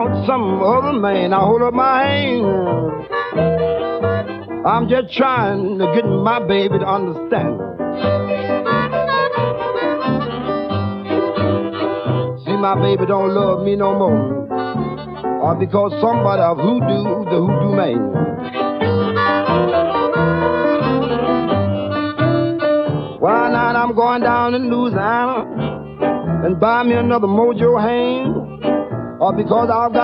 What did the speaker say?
some other man. I hold up my hand. I'm just trying to get my baby to understand. See, my baby don't love me no more. Or because somebody of hoodoo, the hoodoo man. Well, now I'm going down in Louisiana and buy me another mojo hand. Or because I've got